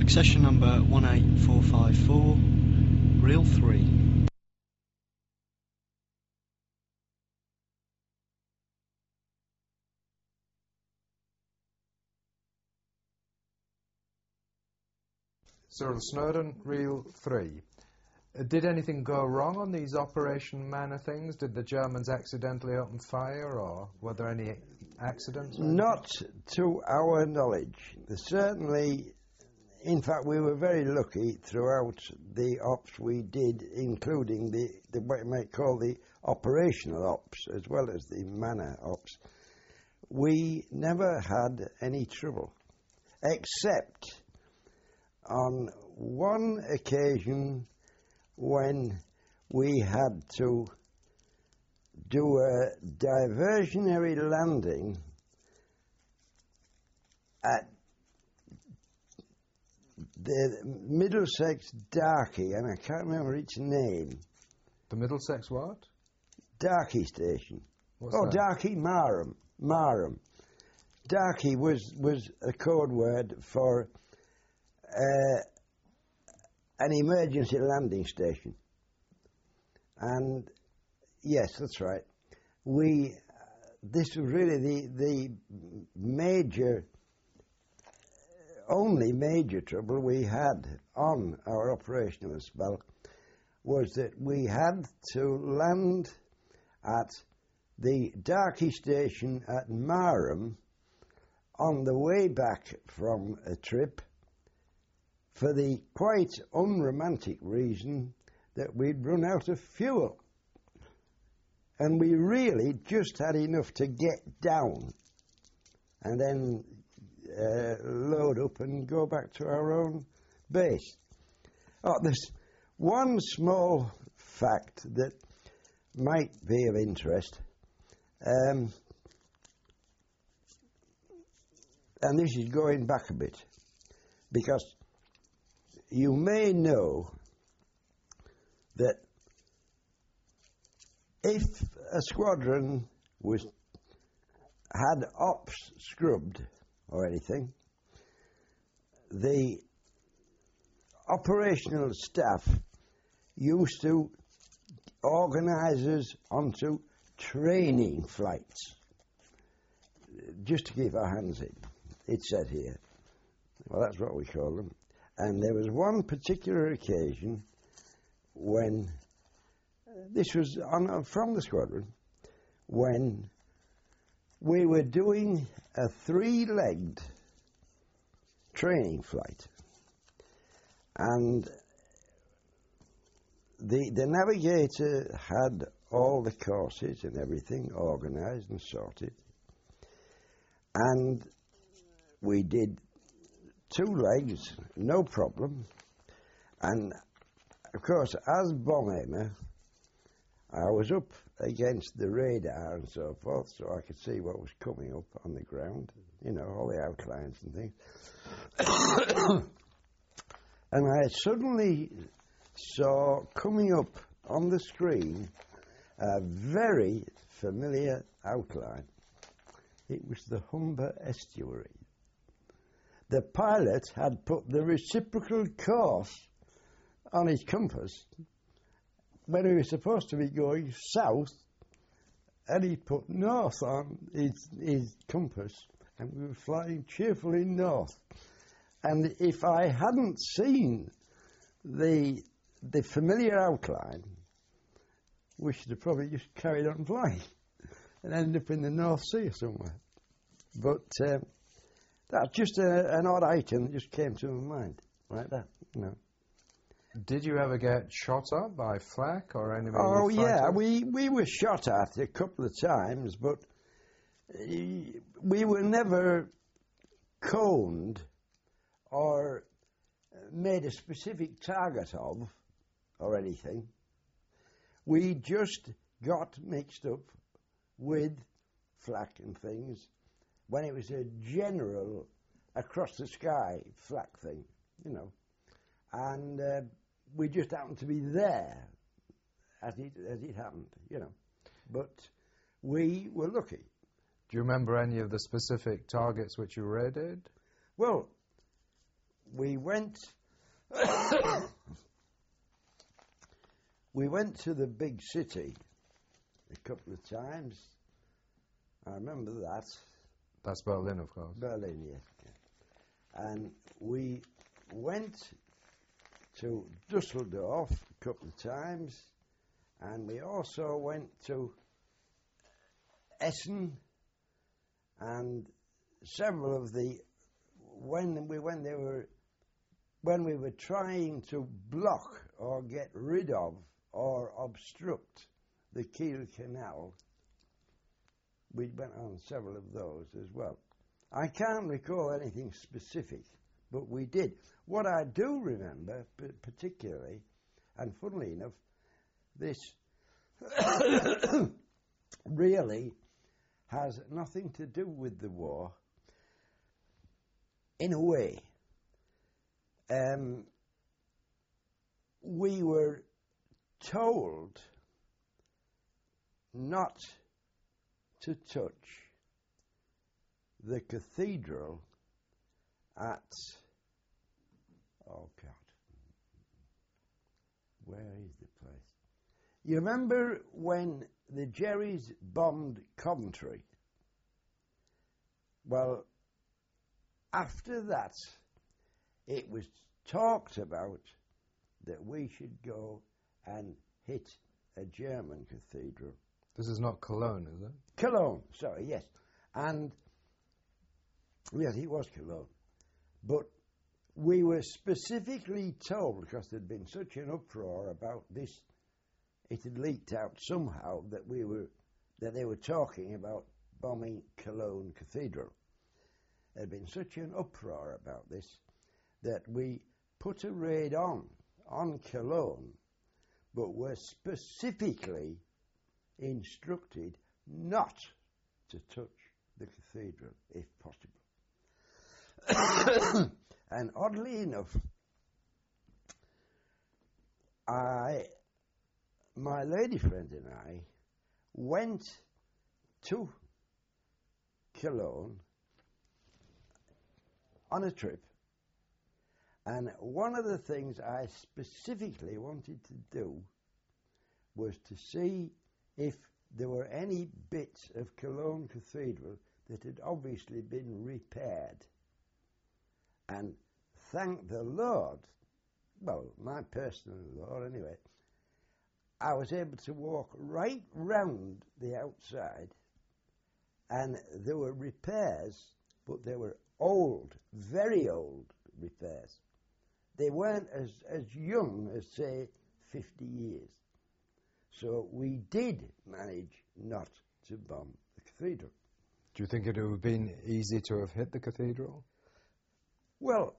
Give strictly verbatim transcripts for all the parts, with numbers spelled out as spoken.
Accession number one eight four five four, reel three. Cyril Snowden, reel three. Uh, did anything go wrong on these Operation Manor things? Did the Germans accidentally open fire, or were there any accidents? Not to our knowledge. Certainly, in fact, we were very lucky throughout the ops we did, including the, the what you might call the operational ops, as well as the manor ops. We never had any trouble, except on one occasion when we had to do a diversionary landing at the Middlesex Darkie, and I can't remember its name. The Middlesex what? Darkie Station. What's oh, that? Darkie Marham. Marham. Darkie was, was a code word for uh, an emergency landing station. And yes, that's right. We, uh, this was really the, the major, only major trouble we had on our operational spell was that we had to land at the Darkie station at Marham on the way back from a trip for the quite unromantic reason that we'd run out of fuel. And we really just had enough to get down and then uh, load up and go back to our own base. Oh, there's one small fact that might be of interest. Um, and this is going back a bit, because you may know that if a squadron was had ops scrubbed or anything, the operational staff used to organise us onto training flights, just to keep our hands in, it said here. Well, that's what we call them. And there was one particular occasion when, uh, this was on, uh, from the squadron, when we were doing a three-legged training flight. And the, the navigator had all the courses and everything organised and sorted. And we did two legs, no problem. And of course, as bomb aimer, I was up against the radar and so forth, so I could see what was coming up on the ground, you know, all the outlines and things. And I suddenly saw coming up on the screen a very familiar outline. It was the Humber Estuary. The pilot had put the reciprocal course on his compass when he was supposed to be going south, and he put north on his, his compass, and we were flying cheerfully north. And if I hadn't seen the the familiar outline, we should have probably just carried on flying and ended up in the North Sea or somewhere. But uh, that's just a, an odd item that just came to my mind, like that, you know. Did you ever get shot at by flak or enemy Oh, fighters? yeah, we, we were shot at a couple of times, but uh, we were never coned or made a specific target of or anything. We just got mixed up with flak and things when it was a general across the sky flak thing, you know. And uh, we just happened to be there as it, as it happened, you know. But we were lucky. Do you remember any of the specific targets which you raided? Well, we went we went to the big city a couple of times. I remember that. That's Berlin, of course. Berlin, yes. And we went to Dusseldorf a couple of times, and we also went to Essen and several of the when we when they were when we were trying to block or get rid of or obstruct the Kiel Canal, we went on several of those as well. I can't recall anything specific, but we did. What I do remember, p- particularly, and funnily enough, this really has nothing to do with the war, in a way. Um, we were told not to touch the cathedral at, oh God, where is the place? You remember when the Jerrys bombed Coventry? Well, after that, it was talked about that we should go and hit a German cathedral. This is not Cologne, is it? Cologne, sorry, yes. And, yes, it was Cologne. But we were specifically told, because there'd been such an uproar about this, it had leaked out somehow that we were, that they were talking about bombing Cologne Cathedral. There'd been such an uproar about this that we put a raid on, on Cologne, but were specifically instructed not to touch the cathedral, if possible. And oddly enough, I, my lady friend and I went to Cologne on a trip, and one of the things I specifically wanted to do was to see if there were any bits of Cologne Cathedral that had obviously been repaired. And thank the Lord, well, my personal Lord anyway, I was able to walk right round the outside, and there were repairs, but they were old, very old repairs. They weren't as, as young as, say, fifty years. So we did manage not to bomb the cathedral. Do you think it would have been easy to have hit the cathedral? Well,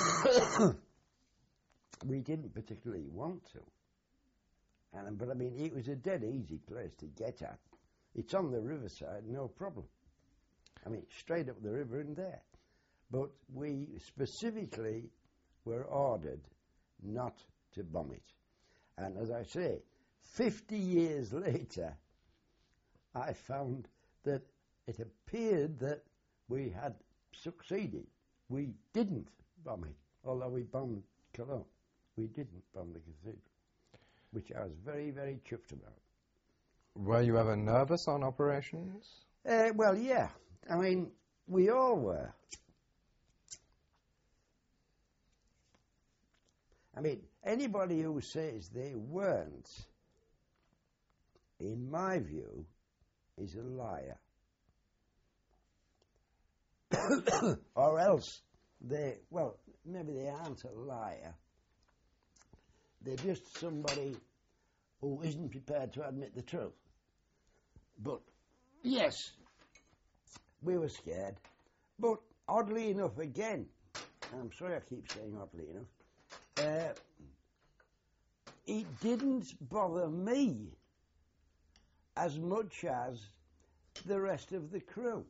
we didn't particularly want to. And, but I mean, it was a dead easy place to get at. It's on the riverside, no problem. I mean, straight up the river and there. But we specifically were ordered not to bomb it. And as I say, fifty years later, I found that it appeared that we had succeeded. We didn't bomb it, although we bombed Cologne. We didn't bomb the cathedral, which I was very, very chuffed about. Were you ever nervous on operations? Uh, well, yeah. I mean, we all were. I mean, anybody who says they weren't, in my view, is a liar. Or else they, well, maybe they aren't a liar. They're just somebody who isn't prepared to admit the truth. But, yes, we were scared. But, oddly enough, again, I'm sorry I keep saying oddly enough, uh, it didn't bother me as much as the rest of the crew.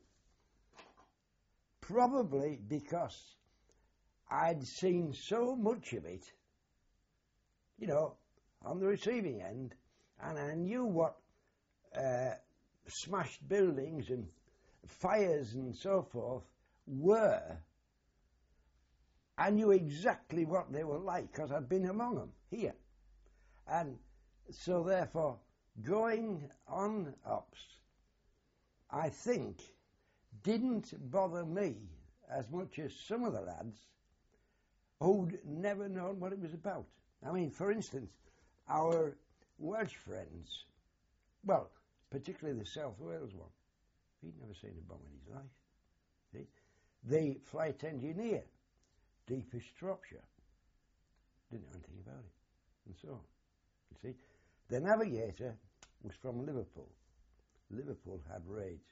Probably because I'd seen so much of it, you know, on the receiving end, and I knew what uh, smashed buildings and fires and so forth were, I knew exactly what they were like because I'd been among them here. And so therefore, going on ops, I think, didn't bother me as much as some of the lads who'd never known what it was about. I mean, for instance, our Welsh friends, well, particularly the South Wales one, he'd never seen a bomb in his life. See? The flight engineer, Deepest Shropshire, didn't know anything about it, and so on. You see, the navigator was from Liverpool. Liverpool had raids.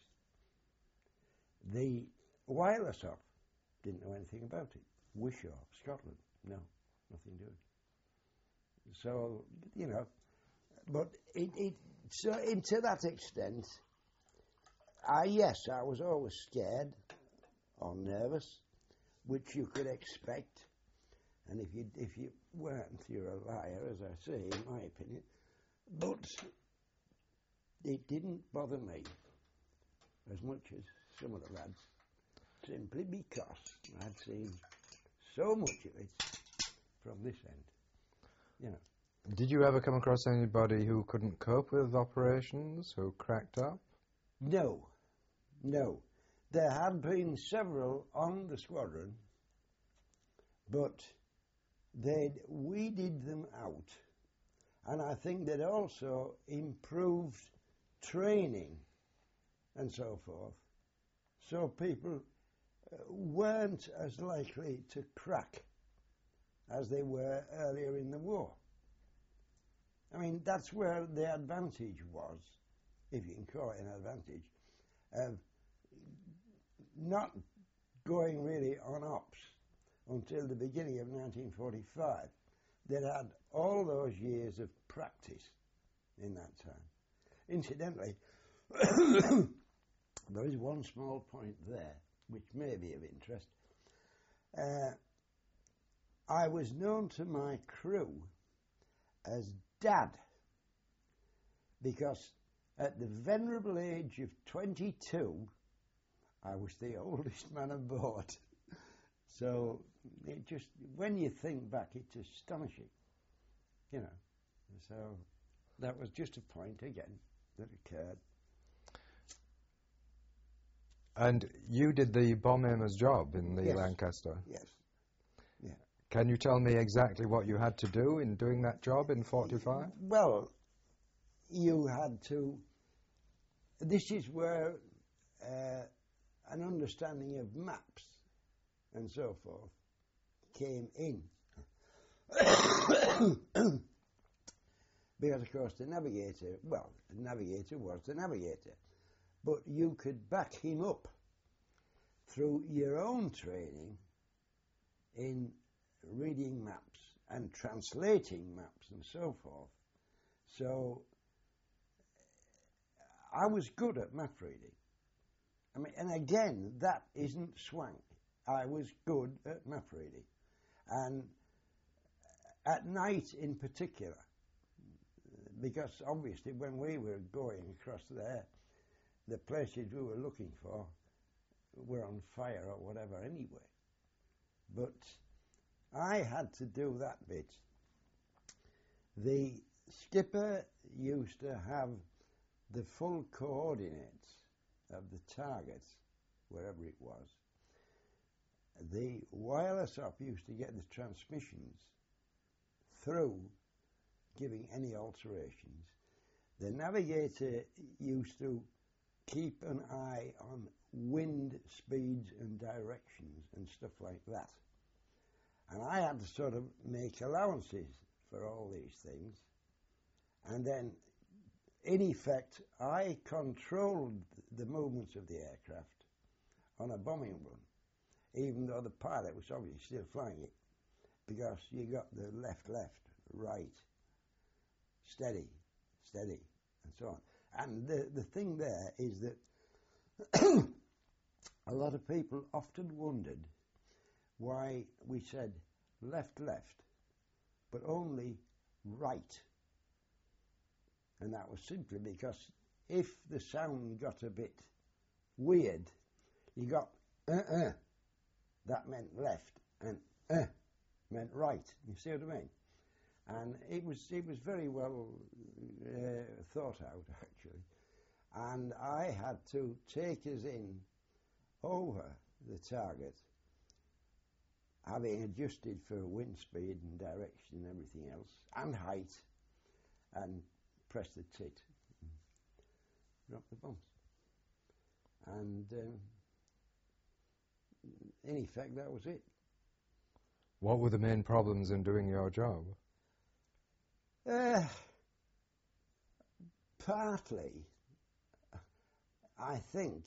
The wireless op didn't know anything about it. Wishaw, Scotland, no, nothing to do. So, you know, but it, it so in, to that extent, I yes, I was always scared or nervous, which you could expect. And if you if you weren't, you're a liar, as I say, in my opinion. But it didn't bother me as much as some of the lads, simply because I'd seen so much of it from this end. You know. Did you ever come across anybody who couldn't cope with operations, who cracked up? No, no. There had been several on the squadron, but they'd weeded them out, and I think they'd also improved training and so forth, so people uh, weren't as likely to crack as they were earlier in the war. I mean, that's where the advantage was, if you can call it an advantage, of not going really on ops until the beginning of nineteen forty-five. They'd had all those years of practice in that time. Incidentally, there is one small point there which may be of interest. Uh, I was known to my crew as Dad, because at the venerable age of twenty-two, I was the oldest man aboard. So it just, when you think back, it's astonishing, you know. So that was just a point again that occurred. And you did the bomb aimer's job in the Yes. Lancaster. Yes. Yeah. Can you tell me exactly what you had to do in doing that job in forty-five? Well, you had to. This is where uh, an understanding of maps and so forth came in. Because, of course, the navigator, well, the navigator was the navigator, but you could back him up through your own training in reading maps and translating maps and so forth. So I was good at map reading. I mean, and again, that isn't swank. I was good at map reading. And at night in particular, because obviously when we were going across there, the places we were looking for were on fire or whatever anyway. But I had to do that bit. The skipper used to have the full coordinates of the target, wherever it was. The wireless op used to get the transmissions through, giving any alterations. The navigator used to keep an eye on wind speeds and directions and stuff like that. And I had to sort of make allowances for all these things. And then, in effect, I controlled the movements of the aircraft on a bombing run, even though the pilot was obviously still flying it, because you got the left, left, right, steady, steady, and so on. And the, the thing there is that a lot of people often wondered why we said left, left, but only right. And that was simply because if the sound got a bit weird, you got uh-uh, that meant left, and uh, meant right. You see what I mean? And it was it was very well uh, thought out, actually. And I had to take us in over the target, having adjusted for wind speed and direction and everything else, and height, and press the tit, and drop the bombs. And um, in effect, that was it. What were the main problems in doing your job? Uh, partly, I think,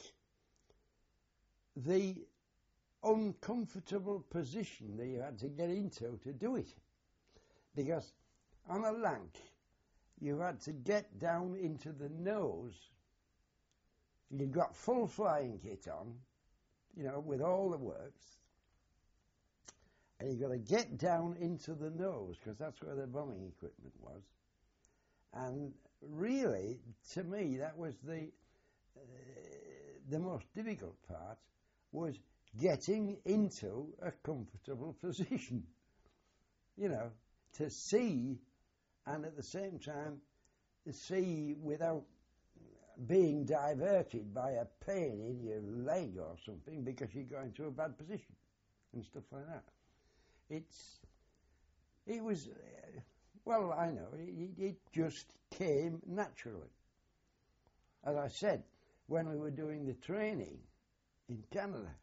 the uncomfortable position that you had to get into to do it. Because on a lank, you had to get down into the nose. You'd got full flying kit on, you know, with all the works. And you've got to get down into the nose, because that's where the bombing equipment was. And really, to me, that was the uh, the most difficult part, was getting into a comfortable position. You know, to see, and at the same time, to see without being diverted by a pain in your leg or something because you go into a bad position and stuff like that. It's, it was, uh, well, I know, it, it just came naturally. As I said, when we were doing the training in Canada,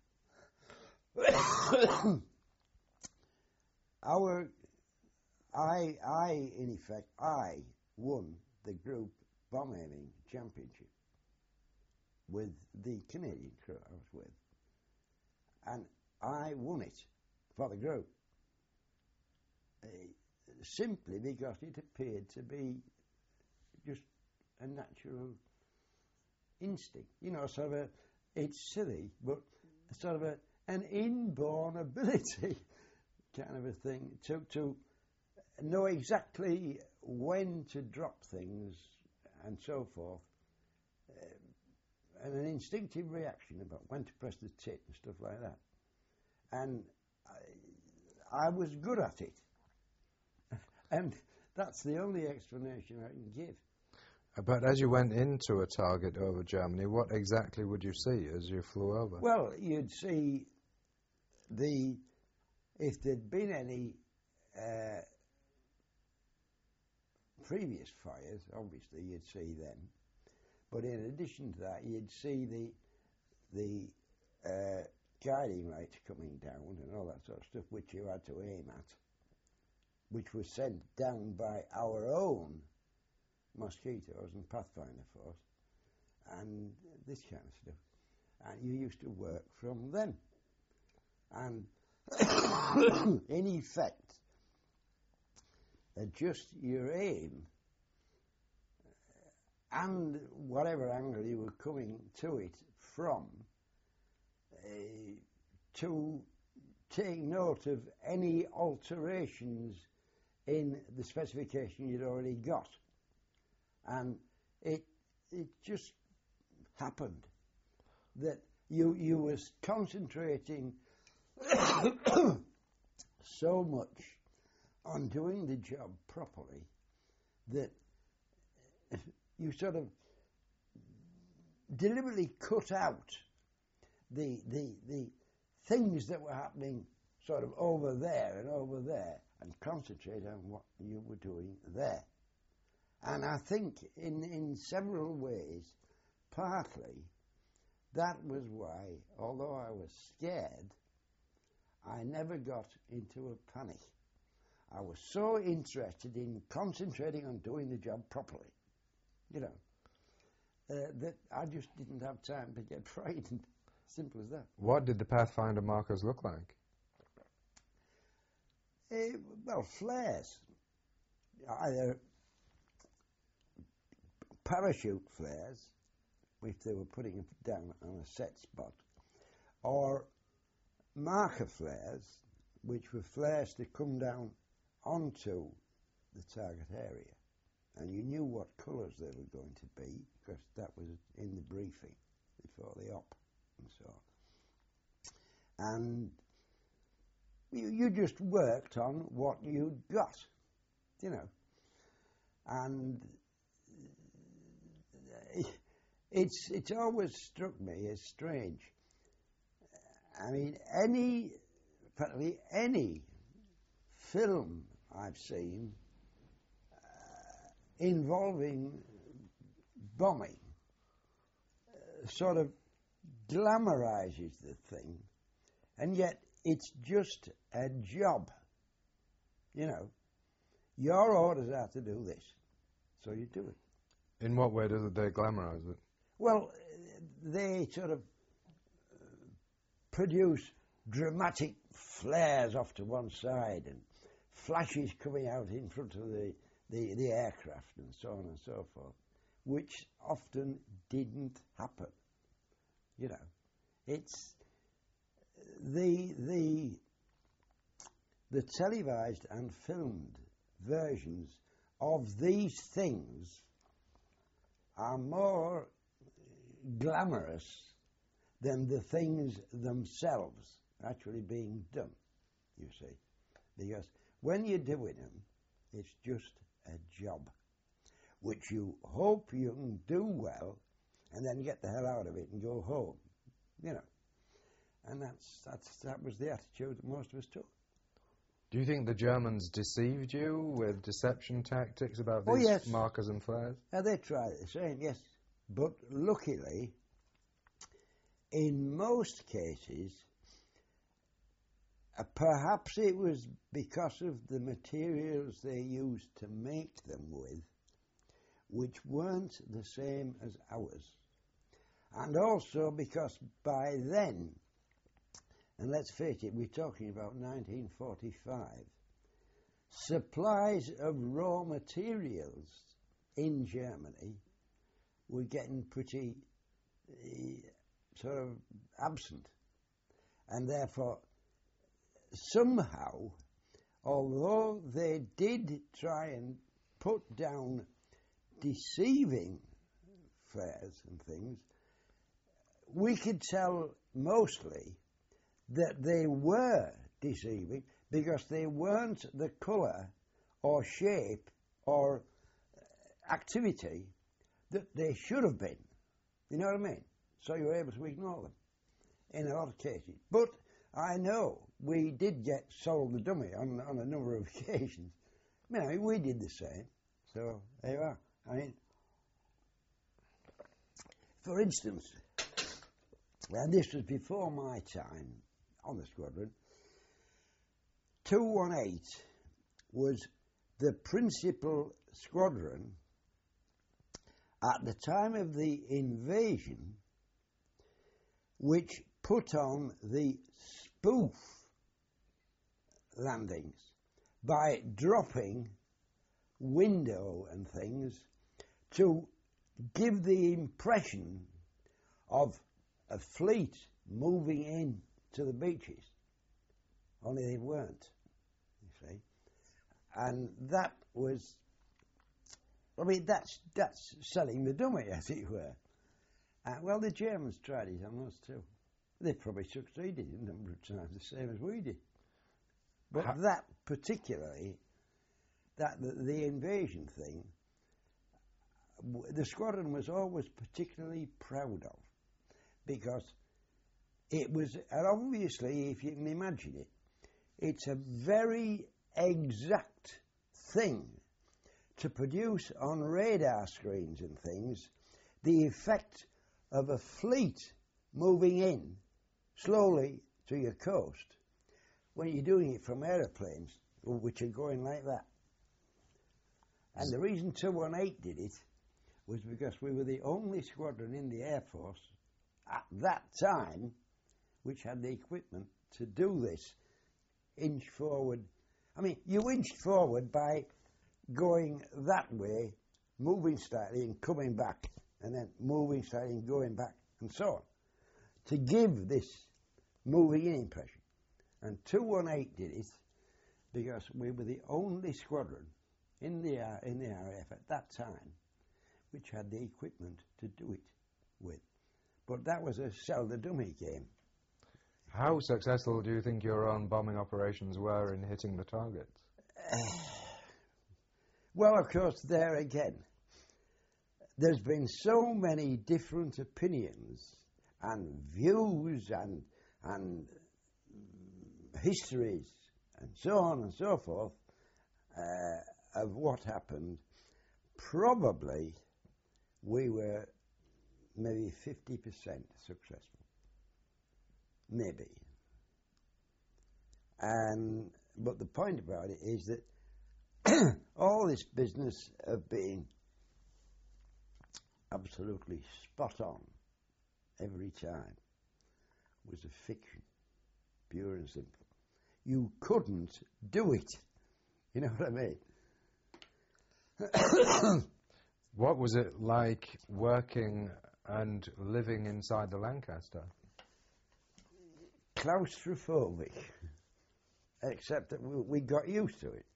our, I, I, in effect, I won the group bomb aiming championship with the Canadian crew I was with. And I won it for the group. Uh, simply because it appeared to be just a natural instinct. You know, sort of a, it's silly, but sort of a, an inborn ability kind of a thing to, to know exactly when to drop things and so forth, uh, and an instinctive reaction about when to press the tit and stuff like that. And I, I was good at it. And that's the only explanation I can give. But as you went into a target over Germany, what exactly would you see as you flew over? Well, you'd see the, if there'd been any uh, previous fires, obviously you'd see them. But in addition to that, you'd see the the uh, guiding lights coming down and all that sort of stuff, which you had to aim at, which was sent down by our own mosquitoes and Pathfinder Force, and this kind of stuff. And you used to work from them. And in effect, adjust your aim and whatever angle you were coming to it from, uh, to take note of any alterations in the specification you'd already got. And it it just happened that you you was concentrating so much on doing the job properly that you sort of deliberately cut out the the the things that were happening sort of over there and over there and concentrate on what you were doing there. And I think in, in several ways, partly, that was why, although I was scared, I never got into a panic. I was so interested in concentrating on doing the job properly, you know, uh, that I just didn't have time to get frightened. Simple as that. What did the Pathfinder markers look like? Uh, well, flares. Either parachute flares, if they were putting it down on a set spot, or marker flares, which were flares to come down onto the target area. And you knew what colours they were going to be, because that was in the briefing before the op and so on. And You, you just worked on what you'd got, you know. And it's it's always struck me as strange. I mean, any, practically any film I've seen uh, involving bombing uh, sort of glamorizes the thing, and yet it's just a job. You know, your orders are to do this, so you do it. In what way does they glamorize it? Well, they sort of produce dramatic flares off to one side and flashes coming out in front of the, the, the aircraft and so on and so forth, which often didn't happen. You know, it's the the the televised and filmed versions of these things are more glamorous than the things themselves actually being done, you see. Because when you're doing them, it's just a job, which you hope you can do well, and then get the hell out of it and go home, you know. And that's, that's that was the attitude that most of us took. Do you think the Germans deceived you with deception tactics about Oh, these yes. markers and flares? Now, they tried the same, yes. But luckily, in most cases, uh, perhaps it was because of the materials they used to make them with, which weren't the same as ours. And also because by then, and let's face it, we're talking about nineteen forty-five, supplies of raw materials in Germany were getting pretty uh, sort of absent. And therefore, somehow, although they did try and put down deceiving flares and things, we could tell mostly that they were deceiving because they weren't the colour or shape or activity that they should have been. You know what I mean? So you were able to ignore them in a lot of cases. But I know we did get sold the dummy on, on a number of occasions. You know, we did the same. So there you are. I mean, for instance, and this was before my time on the squadron, two one eight was the principal squadron at the time of the invasion which put on the spoof landings by dropping window and things to give the impression of a fleet moving in to the beaches, only they weren't, you see. And that was, I mean, that's that's selling the dummy, as it were. Uh, well, the Germans tried it on us too. They probably succeeded a number of times, the same as we did. But How that particularly, that the, the invasion thing, w- the squadron was always particularly proud of, because it was, and obviously, if you can imagine it, it's a very exact thing to produce on radar screens and things the effect of a fleet moving in slowly to your coast when you're doing it from aeroplanes which are going like that. And the reason two one eight did it was because we were the only squadron in the Air Force at that time which had the equipment to do this inch forward. I mean, you inched forward by going that way, moving slightly and coming back, and then moving slightly and going back, and so on, to give this moving in impression. And two one eight did it because we were the only squadron in the uh, in the R A F at that time which had the equipment to do it with. But that was a sell the dummy game. How successful do you think your own bombing operations were in hitting the targets? Well, of course, there again, there's been so many different opinions and views and and histories and so on and so forth uh, of what happened. Probably we were maybe fifty percent successful. Maybe. And but the point about it is that all this business of being absolutely spot on every time was a fiction, pure and simple. You couldn't do it. You know what I mean? What was it like working and living inside the Lancaster? Claustrophobic, except that we, we got used to it.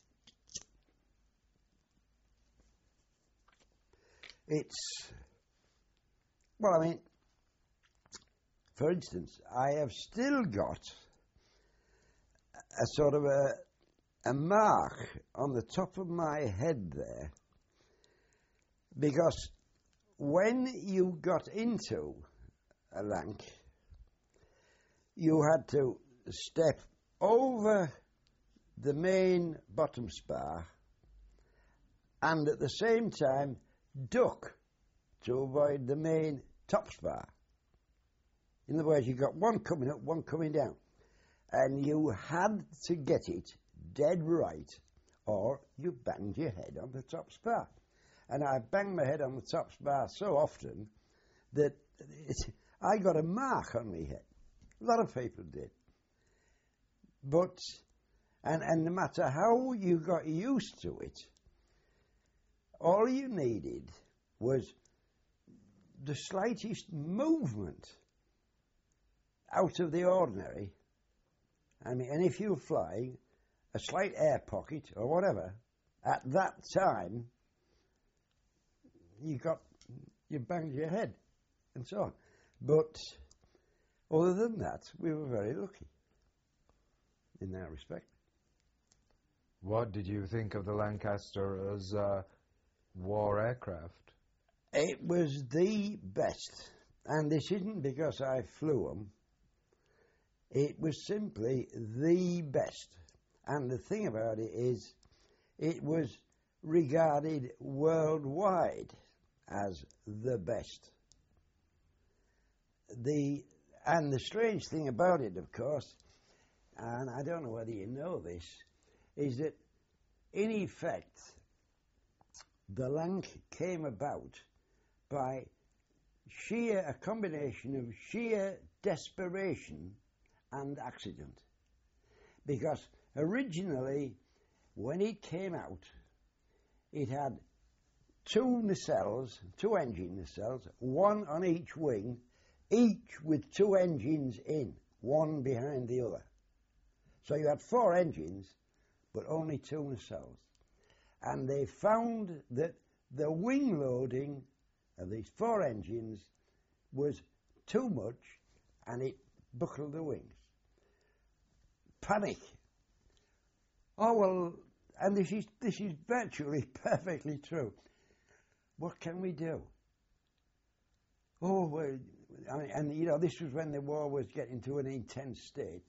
It's, well, I mean, for instance, I have still got a sort of a, a mark on the top of my head there, because when you got into a Lanc, you had to step over the main bottom spar and at the same time duck to avoid the main top spar. In other words, you got one coming up, one coming down, and you had to get it dead right or you banged your head on the top spar. And I banged my head on the top spar so often that it, I got a mark on my head. A lot of people did. But, and, and no matter how you got used to it, all you needed was the slightest movement out of the ordinary. I mean, and if you were flying, a slight air pocket or whatever, at that time, you got, you banged your head and so on. But other than that, we were very lucky in that respect. What did you think of the Lancaster as a war aircraft? It was the best. And this isn't because I flew them. It was simply the best. And the thing about it is, it was regarded worldwide as the best. The And the strange thing about it, of course, and I don't know whether you know this, is that in effect, the Lanc came about by sheer, a combination of sheer desperation and accident. Because originally, when it came out, it had two nacelles, two engine nacelles, one on each wing, each with two engines in, one behind the other. So you had four engines, but only two nacelles. And they found that the wing loading of these four engines was too much, and it buckled the wings. Panic. Oh, well, and this is, this is virtually perfectly true. What can we do? Oh, well, I mean, and you know, this was when the war was getting to an intense state.